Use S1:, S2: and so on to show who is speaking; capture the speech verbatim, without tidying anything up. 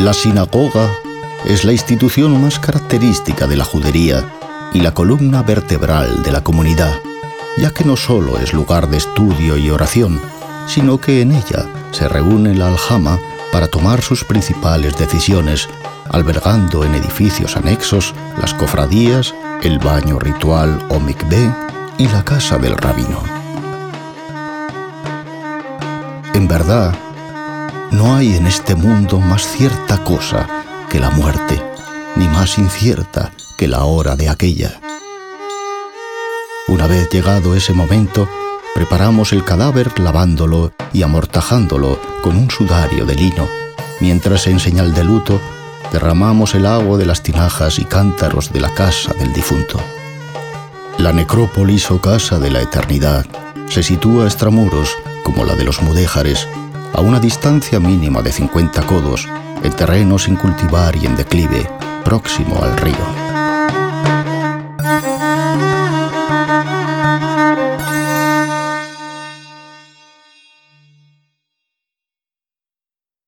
S1: La sinagoga es la institución más característica de la judería y la columna vertebral de la comunidad, ya que no solo es lugar de estudio y oración, sino que en ella se reúne la aljama para tomar sus principales decisiones, albergando en edificios anexos las cofradías, el baño ritual o mikvé y la casa del rabino. En verdad, no hay en este mundo más cierta cosa que la muerte, ni más incierta que la hora de aquella. Una vez llegado ese momento, preparamos el cadáver lavándolo y amortajándolo con un sudario de lino, mientras en señal de luto derramamos el agua de las tinajas y cántaros de la casa del difunto. La necrópolis o casa de la eternidad se sitúa extramuros, como la de los mudéjares, a una distancia mínima de cincuenta codos, en terreno sin cultivar y en declive, próximo al río.